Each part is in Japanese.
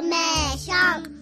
ーメーション。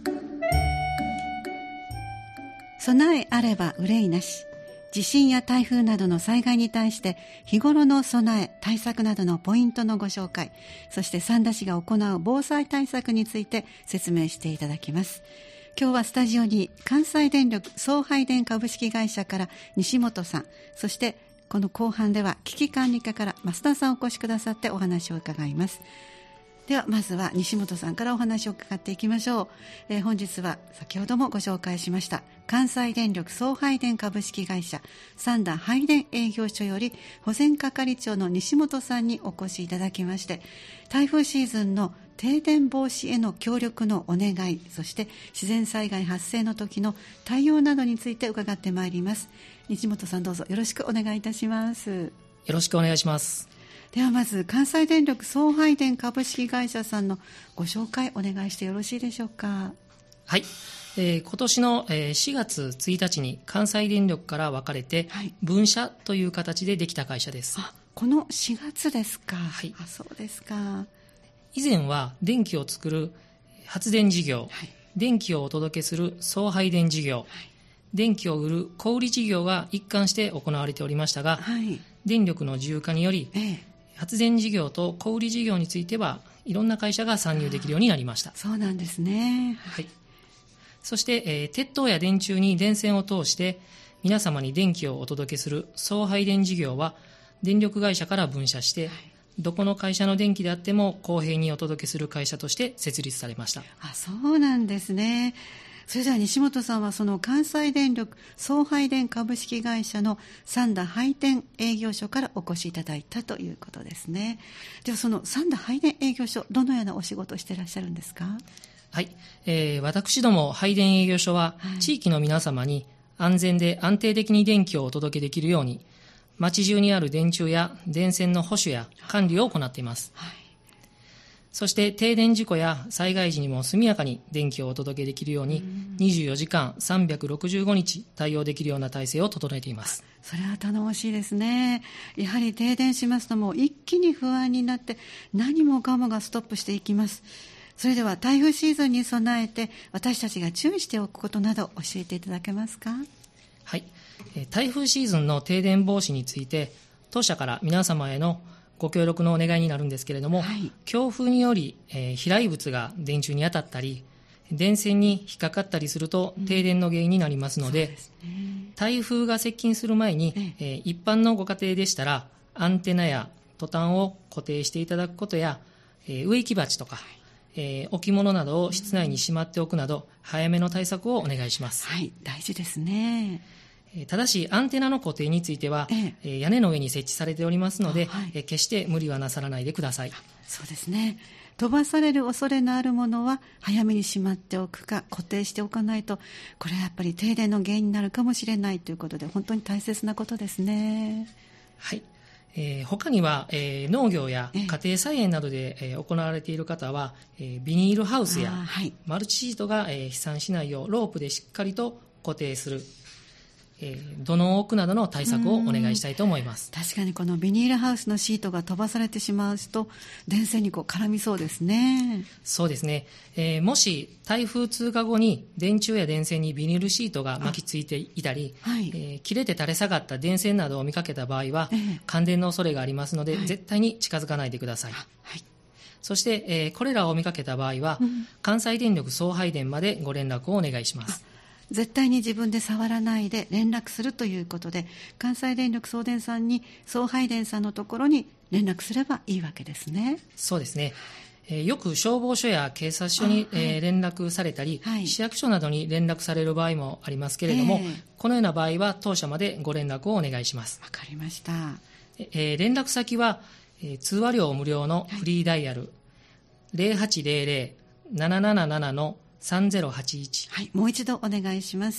備えあれば憂いなし。地震や台風などの災害に対して日頃の備え対策などのポイントのご紹介、そして三田市が行う防災対策について説明していただきます。今日はスタジオに関西電力送配電株式会社から西本さん、そしてこの後半では危機管理課から増田さんお越しくださってお話を伺います。ではまずは西本さんからお話を伺っていきましょう。本日は先ほどもご紹介しました関西電力送配電株式会社三田配電営業所より保全係長の西本さんにお越しいただきまして、台風シーズンの停電防止への協力のお願い、そして自然災害発生の時の対応などについて伺ってまいります。西本さん、どうぞよろしくお願いいたします。 よろしくお願いします。 ではまず関西電力送配電株式会社さんのご紹介お願いしてよろしいでしょうか。 はい、今年の4月1日に関西電力から分かれて、分社という形でできた会社です。 この4月ですか。 はい、 そうですか。 以前は電気を作る発電事業、電気をお届けする送配電事業、電気を売る小売事業が一貫して行われておりましたが、電力の自由化により、発電事業と小売事業についてはいろんな会社が参入できるようになりました。 そうなんですね。 そして、鉄塔や電柱に電線を通して皆様に電気をお届けする送配電事業は電力会社から分社して、どこの会社の電気であっても公平にお届けする会社として設立されました。 そうなんですね。それでは西本さんはその関西電力送配電株式会社の三田配電営業所からお越しいただいたということですね。ではその三田配電営業所、どのようなお仕事をしていらっしゃるんですか。 はい、私ども配電営業所は、地域の皆様に安全で安定的に電気をお届けできるように町中にある電柱や電線の保守や管理を行っています。そして停電事故や災害時にも速やかに電気をお届けできるように24時間365日対応できるような体制を整えています。 それは頼もしいですね。やはり停電しますともう一気に不安になって何もかもがストップしていきます。それでは台風シーズンに備えて私たちが注意しておくことなど教えていただけますか。はい、 台風シーズンの停電防止について当社から皆様へのご協力のお願いになるんですけれども、強風により、飛来物が電柱に当たったり電線に引っかかったりすると停電の原因になりますので、台風が接近する前に、一般のご家庭でしたらアンテナやトタンを固定していただくことや、植木鉢とか、置物などを室内にしまっておくなど早めの対策をお願いします。 大事ですね。 ただしアンテナの固定については、屋根の上に設置されておりますので、決して無理はなさらないでください。 そうですね。飛ばされる恐れのあるものは早めにしまっておくか固定しておかないと、これはやっぱり停電の原因になるかもしれないということで本当に大切なことですね。 はい、他には、農業や家庭菜園などで、行われている方は、ビニールハウスやマルチシートが、飛散しないようロープでしっかりと固定する、土のを置くなどの対策をお願いしたいと思います。 確かにこのビニールハウスのシートが飛ばされてしまうと電線に絡みそうですね。 そうですね、もし台風通過後に電柱や電線にビニールシートが巻きついていたり、切れて垂れ下がった電線などを見かけた場合は、感電の恐れがありますので、絶対に近づかないでください。そして、これらを見かけた場合は、関西電力送配電までご連絡をお願いします。 絶対に自分で触らないで連絡するということで、関西電力送電さんに送配電さんのところに連絡すればいいわけですね。 そうですね。よく消防署や警察署に、連絡されたり、市役所などに連絡される場合もありますけれども、このような場合は当社までご連絡をお願いします。 わかりました。 連絡先は、通話料無料のフリーダイヤル、0800-777-3081、 もう一度お願いします。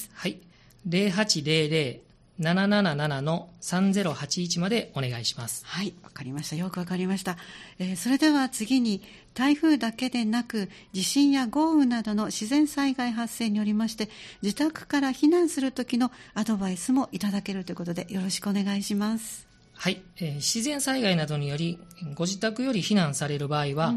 0800-777-3081までお願いします。 わかりました。よくわかりました。それでは次に台風だけでなく地震や豪雨などの自然災害発生によりまして自宅から避難する時のアドバイスもいただけるということでよろしくお願いします。 自然災害などによりご自宅より避難される場合は、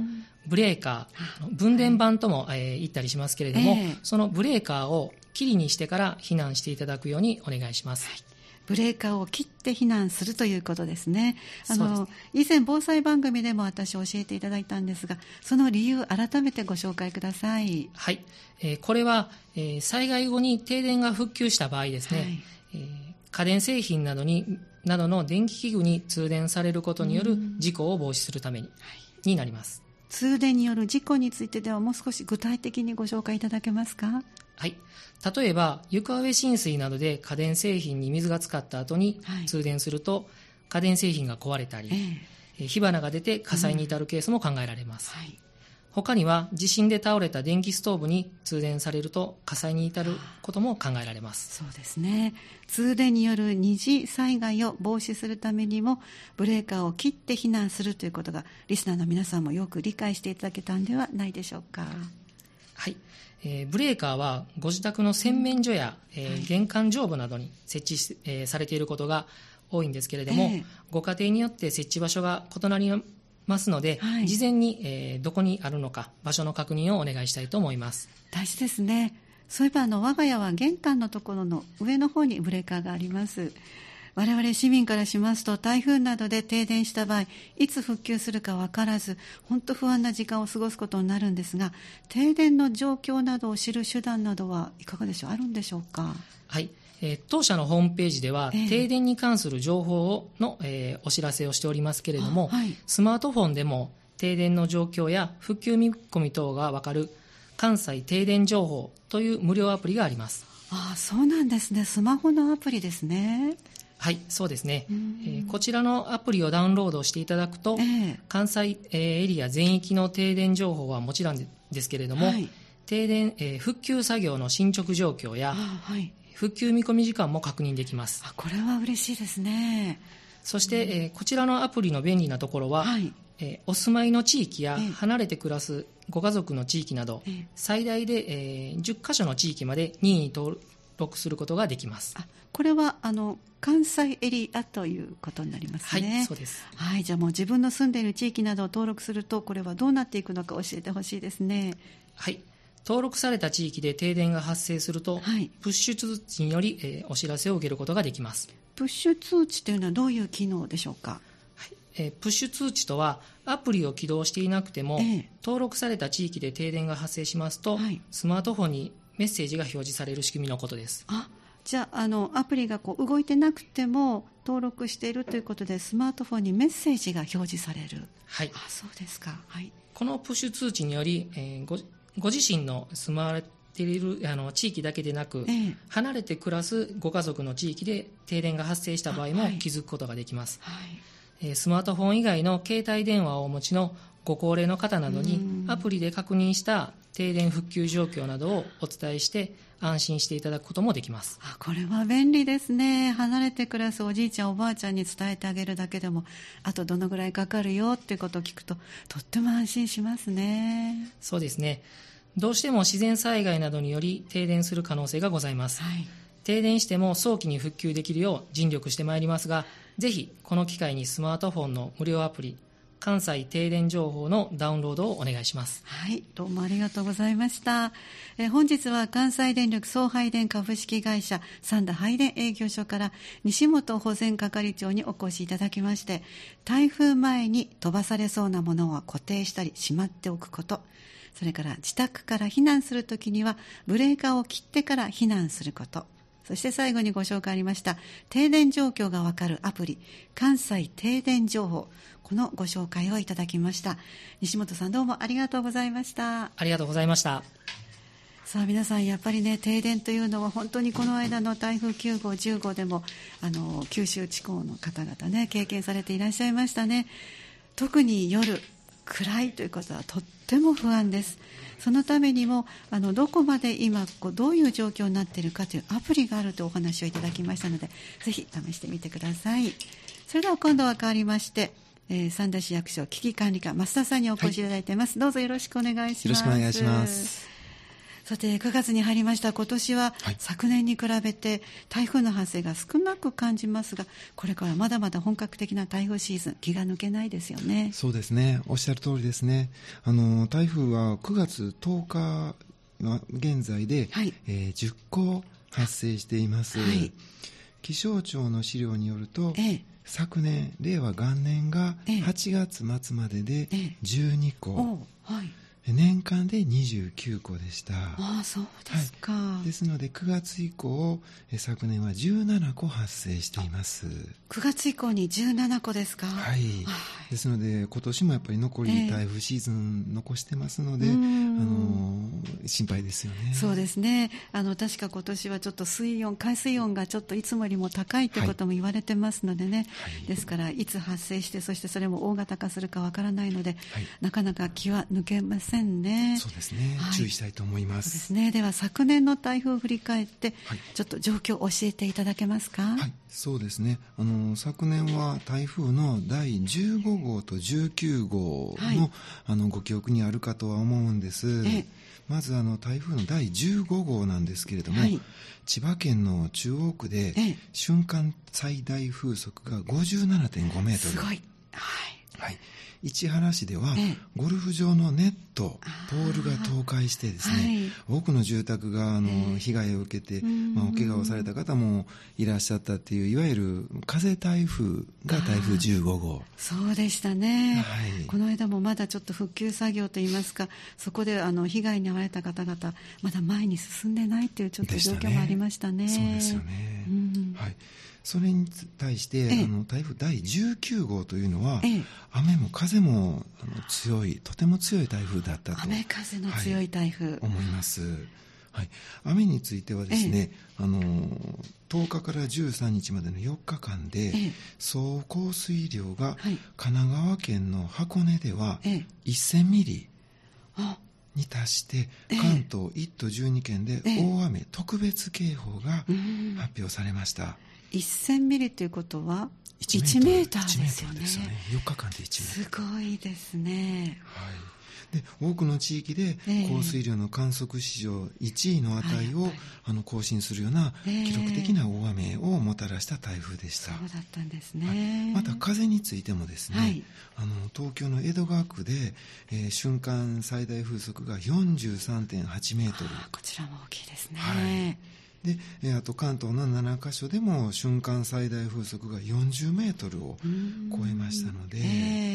ブレーカー、分電盤とも、言ったりしますけれども、そのブレーカーを切りにしてから避難していただくようにお願いします。 ブレーカーを切って避難するということですね。以前防災番組でも私教えていただいたんですが、その理由改めてご紹介ください。 はい、これは、災害後に停電が復旧した場合ですね、家電製品などの電気器具に通電されることによる事故を防止するためになります。 通電による事故についてではもう少し具体的にご紹介いただけますか？ はい、例えば床上浸水などで家電製品に水が浸かった後に通電すると、家電製品が壊れたり、火花が出て火災に至るケースも考えられます。他には地震で倒れた電気ストーブに通電されると火災に至ることも考えられます。 そうですね。通電による二次災害を防止するためにもブレーカーを切って避難するということがリスナーの皆さんもよく理解していただけたんではないでしょうか？ はい、ブレーカーはご自宅の洗面所や、玄関上部などに設置されていることが多いんですけれども、ご家庭によって設置場所が異なりますので、事前に、どこにあるのか場所の確認をお願いしたいと思います。 大事ですね。そういえば我が家は玄関のところの上の方にブレーカーがあります。我々市民からしますと台風などで停電した場合いつ復旧するか分からず本当不安な時間を過ごすことになるんですが、停電の状況などを知る手段などはいかがでしょう？あるんでしょうか？ はい、当社のホームページでは、停電に関する情報の、お知らせをしておりますけれども、スマートフォンでも停電の状況や復旧見込み等が分かる関西停電情報という無料アプリがあります。 そうなんですね。スマホのアプリですね。 はい、そうですね。こちらのアプリをダウンロードしていただくと、関西エリア全域の停電情報はもちろんですけれども、停電、復旧作業の進捗状況や、復旧見込み時間も確認できます。 これは嬉しいですね。 そして、こちらのアプリの便利なところは、お住まいの地域や離れて暮らすご家族の地域など、最大で、10カ所の地域まで任意に登録することができます。 これは関西エリアということになりますね。 はい、そうです。 じゃあもう自分の住んでいる地域などを登録するとこれはどうなっていくのか教えてほしいですね。 はい、登録された地域で停電が発生すると、プッシュ通知により、お知らせを受けることができます。 プッシュ通知というのはどういう機能でしょうか？ プッシュ通知とはアプリを起動していなくても、登録された地域で停電が発生しますと、スマートフォンにメッセージが表示される仕組みのことです。 じゃあ、アプリが動いてなくても登録しているということでスマートフォンにメッセージが表示される。そうですか。 このプッシュ通知により、ご自身の住まわれている地域だけでなく、離れて暮らすご家族の地域で停電が発生した場合も気づくことができます。スマートフォン以外の携帯電話をお持ちのご高齢の方などにアプリで確認した停電復旧状況などをお伝えして安心していただくこともできます。 これは便利ですね。離れて暮らすおじいちゃんおばあちゃんに伝えてあげるだけでもあとどのぐらいかかるよっていうことを聞くととっても安心しますね。 そうですね。どうしても自然災害などにより停電する可能性がございます。停電しても早期に復旧できるよう尽力してまいりますが、ぜひこの機会にスマートフォンの無料アプリ関西停電情報のダウンロードをお願いします。 どうもありがとうございました。本日は関西電力送配電株式会社三田配電営業所から西本保全係長にお越しいただきまして、台風前に飛ばされそうなものは固定したりしまっておくこと、それから自宅から避難するときにはブレーカーを切ってから避難すること、そして最後にご紹介ありました停電状況がわかるアプリ関西停電情報、このご紹介をいただきました。西本さん、どうもありがとうございました。 ありがとうございました。 さあ皆さん、やっぱりね、停電というのは本当にこの間の台風9号10号でも九州地方の方々ね経験されていらっしゃいましたね。特に夜暗いということはとっても不安です。そのためにもどこまで今どういう状況になっているかというアプリがあるというお話をいただきましたので、ぜひ試してみてください。それでは今度は変わりまして、三田市役所危機管理課増田さんにお越しいただいています。どうぞよろしくお願いします。 よろしくお願いします。 さて9月に入りました。今年は昨年に比べて台風の発生が少なく感じますが、これからまだまだ本格的な台風シーズン、気が抜けないですよね。 そうですね、おっしゃる通りですね。台風は9月10日現在で、10個発生しています。気象庁の資料によると、昨年令和元年が8月末までで12個、年間で29個でした。 そうですか。 ですので9月以降、昨年は17個発生しています。 9月以降に17個ですか。 ですので今年もやっぱり残り台風シーズン残してますので、心配ですよね。 そうですね。確か今年はちょっと海水温がちょっといつもよりも高いということも言われてますのでね、ですからいつ発生して、そしてそれも大型化するかわからないので、なかなか気は抜けません。そうですね、注意したいと思います。 そうですね。では昨年の台風を振り返って、ちょっと状況を教えていただけますか。 そうですね、昨年は台風の第15号と19号の、ご記憶にあるかとは思うんです。まず台風の第15号なんですけれども、千葉県の中央区で瞬間最大風速が 57.5 メートル。すごい。市原市ではゴルフ場のネット、ポールが倒壊してですね、多くの住宅が被害を受けて、お怪我をされた方もいらっしゃったっていう、いわゆる風台風が台風15号。 そうでしたね。この間もまだちょっと復旧作業といいますか、そこで被害に遭われた方々まだ前に進んでないというちょっと状況もありましたね。 そうですよね。それに対して、台風第19号というのは、雨も風も強い、とても強い台風だったと。 雨風の強い台風、 思います。雨についてはですね、10日から13日までの4日間で、総降水量が神奈川県の箱根では1000ミリに達して、関東1都12県で大雨特別警報が発表されました。 1000ミリということは1メーターですよね。 4日間で1メーター。 すごいですね。 で多くの地域で降水量の観測史上1位の値を更新するような記録的な大雨をもたらした台風でした。 そうだったんですね。 また風についてもですね、東京の江戸川区で、瞬間最大風速が 43.8 メートル。 こちらも大きいですね。 であと関東の7カ所でも瞬間最大風速が40メートルを超えましたので、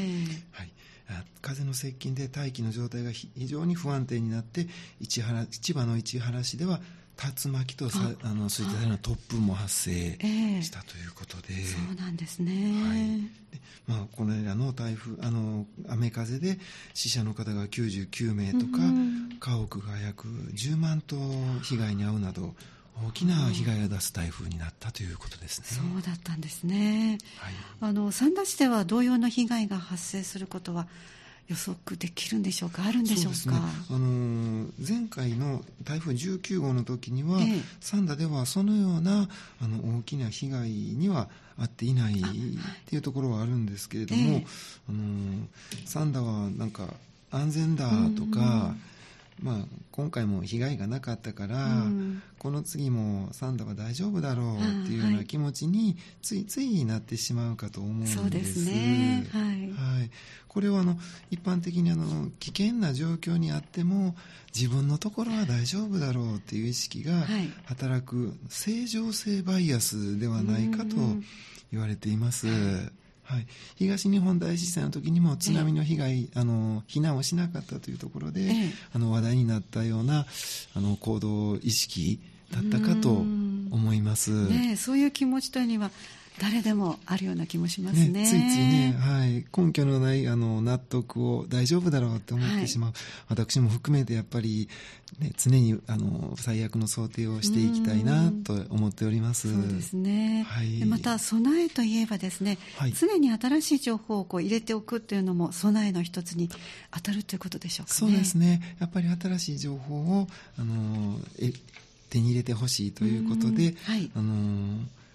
風の接近で大気の状態が非常に不安定になって、千葉の市原市では竜巻とそういったような突風も発生したということで、 そうなんですね。 この間の台風雨風で死者の方が99名とか、家屋が約10万棟被害に遭うなど大きな被害を出す台風になったということですね。 そうだったんですね。三田市では同様の被害が発生することは予測できるんでしょうか、あるんでしょうか。そうですね、 前回の台風19号の時には、三田ではそのような大きな被害には遭っていないっていうところはあるんですけれども、三田はなんか安全だとか、今回も被害がなかったから、この次も三田は大丈夫だろうっていうような気持ちについついなってしまうかと思うんです。 そうですね。 これは一般的に危険な状況にあっても自分のところは大丈夫だろうっていう意識が働く正常性バイアスではないかと言われています。東日本大震災の時にも津波の被害、避難をしなかったというところで、話題になったような行動意識だったかと思います。 そういう気持ちというには誰でもあるような気もしますね。 ついついね、根拠のない納得を大丈夫だろうって思ってしまう、私も含めてやっぱり、常に最悪の想定をしていきたいなと思っております。 そうですね。また備えといえばですね、常に新しい情報を入れておくというのも備えの一つに当たるということでしょうかね。 そうですね。やっぱり新しい情報を手に入れてほしいということで、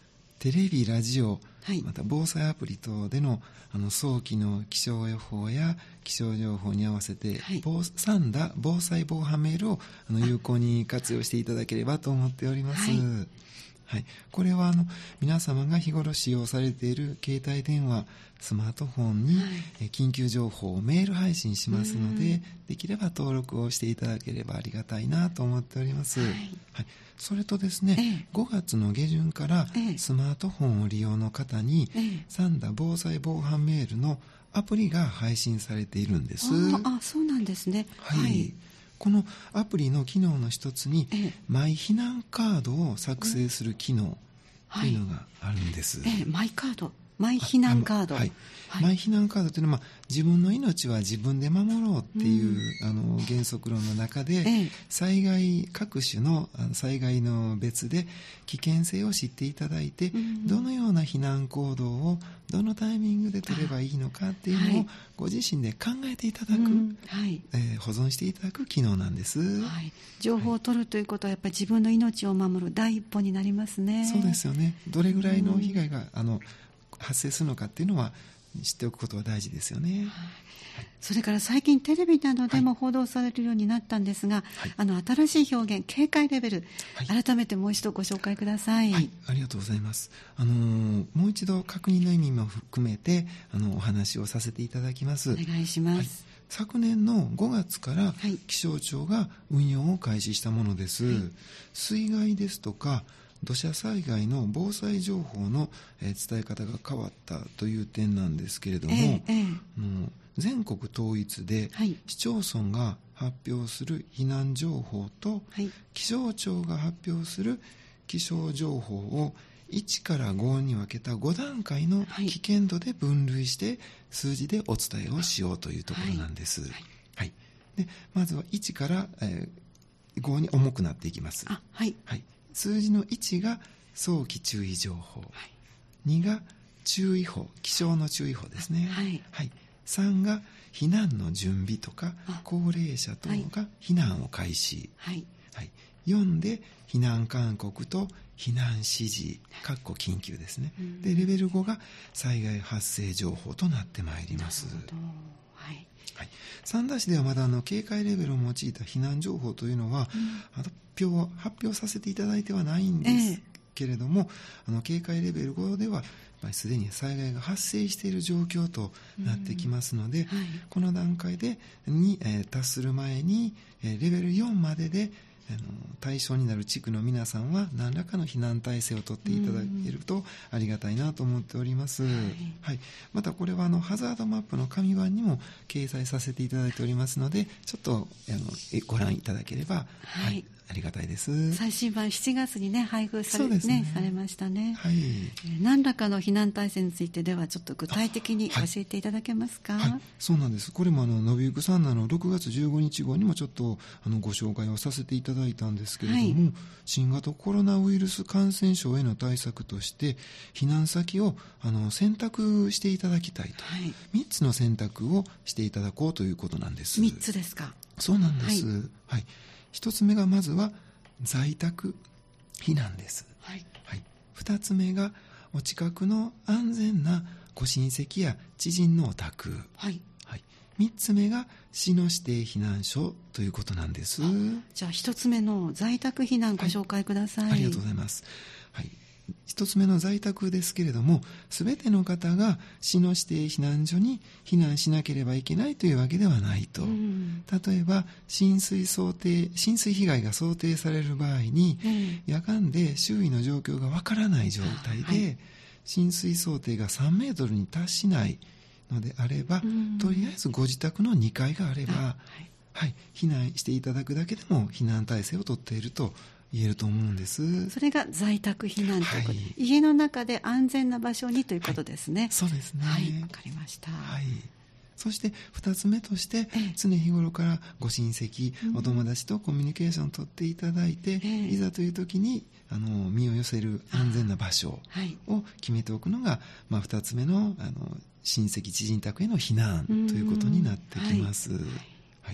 テレビ、ラジオ、また防災アプリ等での早期の気象予報や気象情報に合わせて、3打防災防犯メールを有効に活用していただければと思っております。これは皆様が日頃使用されている携帯電話、スマートフォンに緊急情報をメール配信しますので、できれば登録をしていただければありがたいなと思っております。それとですね、5月の下旬からスマートフォンを利用の方に3打防災防犯メールのアプリが配信されているんです。 そうなんですね。 このアプリの機能の一つに、マイ避難カードを作成する機能というのがあるんです。 マイカード、マイ避難カード。 マイ避難カードというのは、自分の命は自分で守ろうっていう、原則論の中で、災害、各種の災害の別で危険性を知っていただいて、どのような避難行動をどのタイミングで取ればいいのかっていうのをご自身で考えていただく、保存していただく機能なんです。 情報を取るということはやっぱり自分の命を守る第一歩になりますね。 そうですよね。どれぐらいの被害が発生するのかっていうのは知っておくことは大事ですよね。 それから最近テレビなどでも報道されるようになったんですが、新しい表現、警戒レベル、改めてもう一度ご紹介ください。 ありがとうございます。もう一度確認の意味も含めてお話をさせていただきます。 お願いします。 昨年の5月から気象庁が運用を開始したものです。水害ですとか土砂災害の防災情報の伝え方が変わったという点なんですけれども、全国統一で市町村が発表する避難情報と気象庁が発表する気象情報を1から5に分けた5段階の危険度で分類して数字でお伝えをしようというところなんです。でまずは1から5に重くなっていきます。数字の1が早期注意情報、2が注意報、気象の注意報ですね。3が避難の準備とか高齢者等が避難を開始、4で避難勧告と避難指示緊急ですね。でレベル5が災害発生情報となってまいります。三田市ではまだ警戒レベルを用いた避難情報というのは、発表させていただいてはないんですけれども、警戒レベル5ではすでに災害が発生している状況となってきますので、この段階に達する前にレベル4までで対象になる地区の皆さんは何らかの避難体制を取っていただけるとありがたいなと思っております。またこれはハザードマップの紙版にも掲載させていただいておりますので、ちょっとご覧いただければ、ありがたいです。 最新版7月に配布されましたね。何らかの避難体制についてではちょっと具体的に教えていただけますか？ そうなんです。これものびゆくサンナの6月15日号にもちょっとご紹介をさせていただいたんですけれども、新型コロナウイルス感染症への対策として避難先を選択していただきたいと、3つの選択をしていただこうということなんです。 3つですか？ そうなんです。1つ目がまずは在宅避難です。2つ目がお近くの安全なご親戚や知人のお宅。3つ目が市の指定避難所ということなんです。 じゃあ1つ目の在宅避難ご紹介ください。 ありがとうございます。1つ目の在宅ですけれども、すべての方が市の指定避難所に避難しなければいけないというわけではないと。例えば浸水被害が想定される場合に、夜間で周囲の状況がわからない状態で、浸水想定が3メートルに達しないのであれば、とりあえずご自宅の2階があれば、避難していただくだけでも避難体制をとっていると言えると思うんです。 それが在宅避難ということ、家の中で安全な場所にということですね。 そうですね。 わかりました。 そして2つ目として、常日頃からご親戚、お友達とコミュニケーションを取っていただいて、いざという時に身を寄せる安全な場所を決めておくのが、2つ目の親戚知人宅への避難ということになってきます。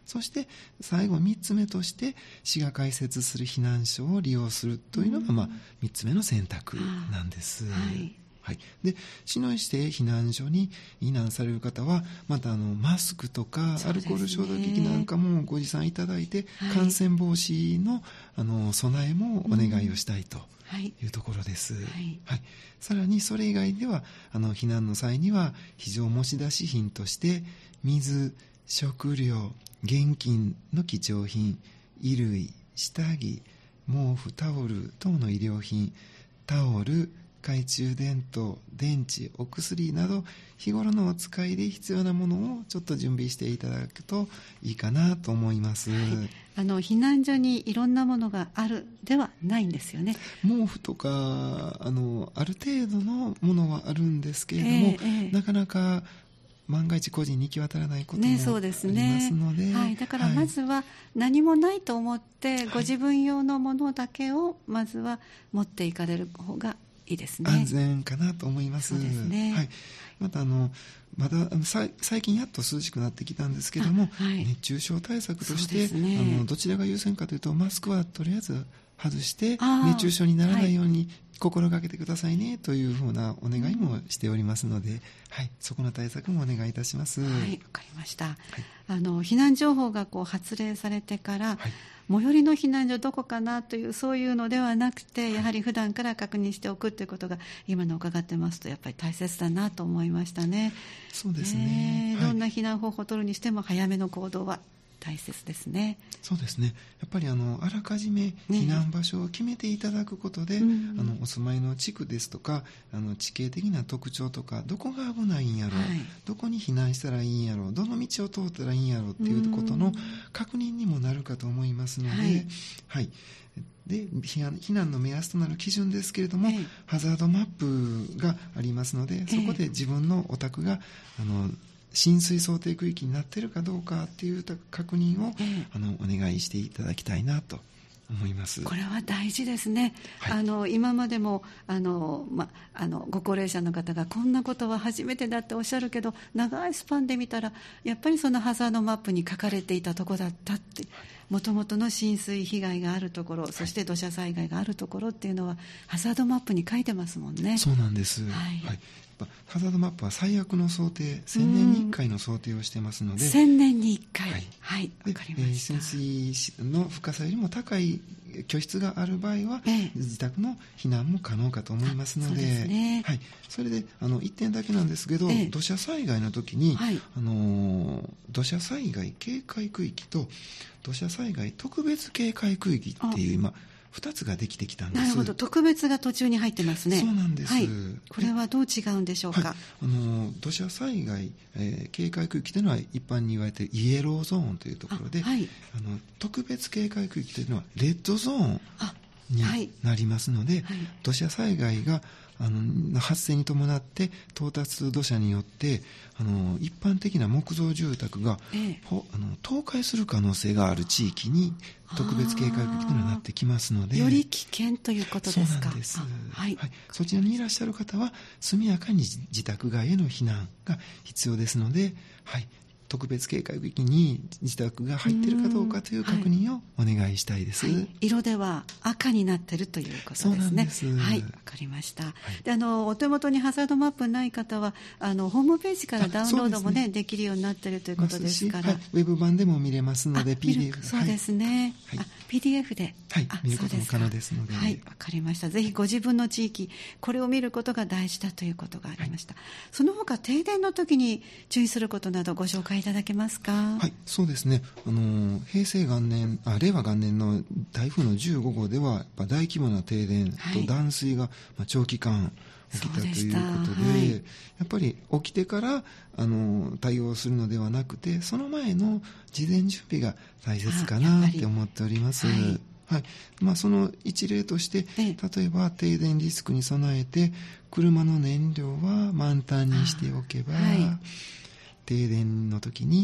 そして最後3つ目として市が開設する避難所を利用するというのが、3つ目の選択なんです。はい、で市の指定避難所に避難される方はまたマスクとかアルコール消毒液なんかもご持参いただいて、感染防止の、備えもお願いをしたいというところです。さらにそれ以外では避難の際には非常持ち出し品として水、食料、現金の貴重品、衣類、下着、毛布、タオル等の医療品、タオル、懐中電灯、電池、お薬など日頃のお使いで必要なものをちょっと準備していただくといいかなと思います。 避難所にいろんなものがあるではないんですよね。 毛布とかある程度のものはあるんですけれども、なかなか万が一個人に行き渡らないこともありますので、 だからまずは何もないと思ってご自分用のものだけをまずは持っていかれる方がいいですね。 安全かなと思います。 そうですね。 またまだ最近やっと涼しくなってきたんですけども、熱中症対策として、どちらが優先かというとマスクはとりあえず外して熱中症にならないように心がけてくださいねというふうなお願いもしておりますので、そこの対策もお願いいたします。 わかりました。避難情報が発令されてから、最寄りの避難所どこかなというそういうのではなくて、やはり普段から確認しておくということが今の伺ってますとやっぱり大切だなと思いましたね。 そうですね。 どんな避難方法を取るにしても早めの行動は大切ですね。 そうですね。やっぱりあらかじめ避難場所を決めていただくことで、お住まいの地区ですとか地形的な特徴とかどこが危ないんやろう、どこに避難したらいいんやろう、どの道を通ったらいいんやろうっていうことの確認にもなるかと思いますので、で避難の目安となる基準ですけれども、ハザードマップがありますので、そこで自分のお宅が浸水想定区域になっているかどうかっていう確認を、お願いしていただきたいなと思います。 これは大事ですね。今までもご高齢者の方がこんなことは初めてだっておっしゃるけど、長いスパンで見たらやっぱりそのハザードマップに書かれていたところだったって、もともとの浸水被害があるところ、そして土砂災害があるところっていうのはハザードマップに書いてますもんね。 そうなんです。ハザードマップは最悪の想定、1000年に1回の想定をしてますので、 1000年に1回、わかりました。 浸水の深さよりも高い居室がある場合は、自宅の避難も可能かと思いますので、それで1点だけなんですけど、土砂災害の時に、土砂災害警戒区域と土砂災害特別警戒区域っていう今2つができてきたんです。 なるほど、特別が途中に入ってますね。 そうなんです。 これはどう違うんでしょうか。 土砂災害、警戒区域というのは一般に言われているイエローゾーンというところで、特別警戒区域というのはレッドゾーンになりますので、土砂災害が発生に伴って到達する土砂によって一般的な木造住宅が、倒壊する可能性がある地域に特別警戒区域というのになってきますので、 より危険ということですか。 そうなんです。そちらにいらっしゃる方は速やかに自宅外への避難が必要ですので、特別警戒区域に自宅が入っているかどうかという確認をお願いしたいです。 色では赤になっているということですね。 そうなんです。 わかりました。でお手元にハザードマップない方はホームページからダウンロードも できるようになっているということですから、 ウェブ版でも見れますので PDF、 そうですね、PDF で、 見ることも可能ですので、 わかりました。ぜひご自分の地域これを見ることが大事だということがありました。その他停電の時に注意することなどご紹介いただけますか。 そうですね。令和元年の台風の15号ではやっぱ大規模な停電と断水が長期間起きたということで、やっぱり起きてから対応するのではなくて、その前の事前準備が大切かなって思っております。その一例として、例えば停電リスクに備えて車の燃料は満タンにしておけば、停電の時に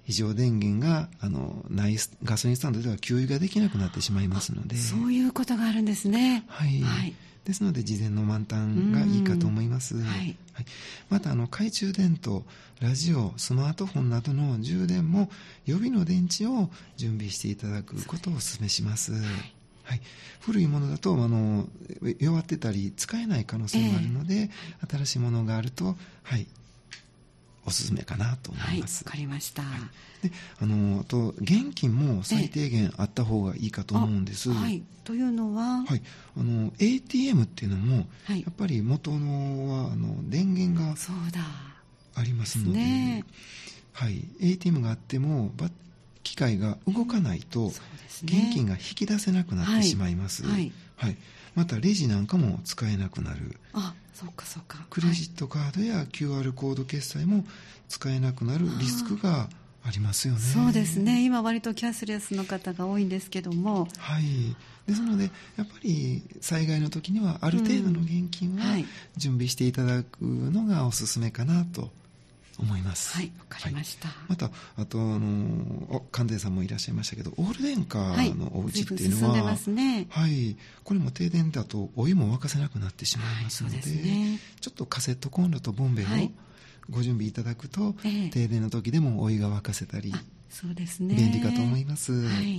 非常電源がないガソリンスタンドでは給油ができなくなってしまいますので。 そういうことがあるんですね。 はい、ですので事前の満タンがいいかと思います。また懐中電灯、ラジオ、スマートフォンなどの充電も予備の電池を準備していただくことをお勧めします。古いものだと弱ってたり使えない可能性もあるので、新しいものがあると、おすすめかなと思います。 わかりました。 であと現金も最低限あった方がいいかと思うんです。 というのは、 ATM っていうのも、やっぱり元のは電源がありますので、ATM があっても機械が動かないと現金が引き出せなくなってしまいます。またレジなんかも使えなくなる。 そうか。 クレジットカードや QR コード決済も使えなくなるリスクがありますよね。 そうですね。今割とキャッシュレスの方が多いんですけども、 ですのでやっぱり災害の時にはある程度の現金は準備していただくのがおすすめかなと思います。 わかりました。 またあと関西さんもいらっしゃいましたけど、オール電化のお家っていうのは、 進んでますね。 これも停電だとお湯も沸かせなくなってしまいますので、ちょっとカセットコンロとボンベをご準備いただくと、停電の時でもお湯が沸かせたり、便利かと思います。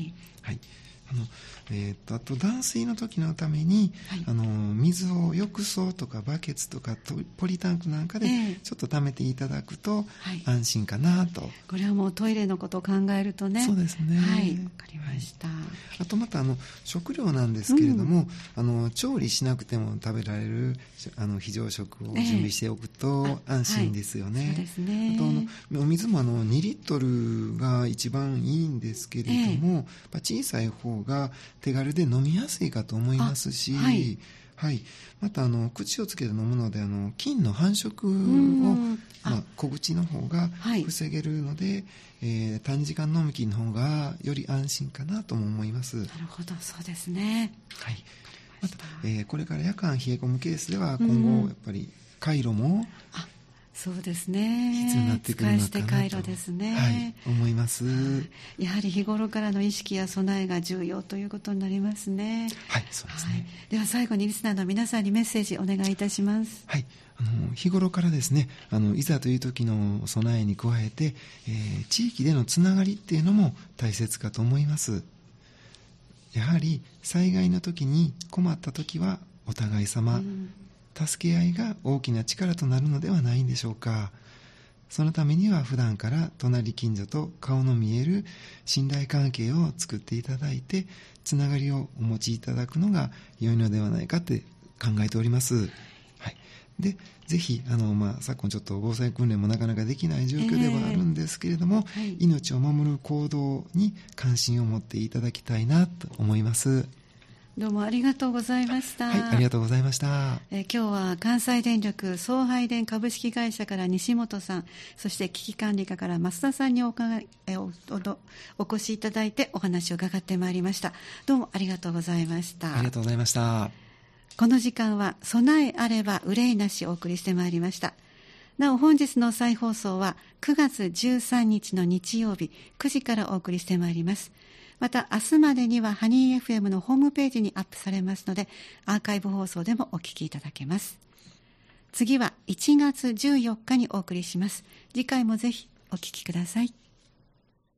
あと断水の時のために、水を浴槽とかバケツとかポリタンクなんかでちょっと溜めていただくと安心かなと。 これはもうトイレのことを考えるとね。 そうですね。 わかりました。 あとまた食料なんですけれども、調理しなくても食べられる非常食を準備しておくと安心ですよね。 そうですね。 あとお水も2リットルが一番いいんですけれども、小さい方が手軽で飲みやすいかと思いますし、また口をつけて飲むので菌の繁殖を小口の方が防げるので、短時間飲む菌の方がより安心かなとも思います。 なるほど、そうですね。 またこれから夜間冷え込むケースでは今後やっぱりカイロもそうですね。 必要になってくるのかなと。 使い捨てカイロですね。 思います。 やはり日頃からの意識や備えが重要ということになりますね。 そうですね。 では最後にリスナーの皆さんにメッセージお願いいたします。 日頃からですね、いざという時の備えに加えて、地域でのつながりっていうのも大切かと思います。やはり災害の時に困った時はお互い様、助け合いが大きな力となるのではないんでしょうか。そのためには普段から隣近所と顔の見える信頼関係を作っていただいて、つながりをお持ちいただくのが良いのではないかって考えております。でぜひ昨今ちょっと防災訓練もなかなかできない状況ではあるんですけれども、命を守る行動に関心を持っていただきたいなと思います。 どうもありがとうございました。 ありがとうございました。 今日は関西電力送配電株式会社から西本さん、そして危機管理課から増田さんにお越しいただいてお話を伺ってまいりました。どうもありがとうございました。 ありがとうございました。 この時間は備えあれば憂いなしお送りしてまいりました。なお本日の再放送は9月13日の日曜日9時からお送りしてまいります。また明日までにはハニー FM のホームページにアップされますので、アーカイブ放送でもお聞きいただけます。次は1月14日にお送りします。次回もぜひお聞きください。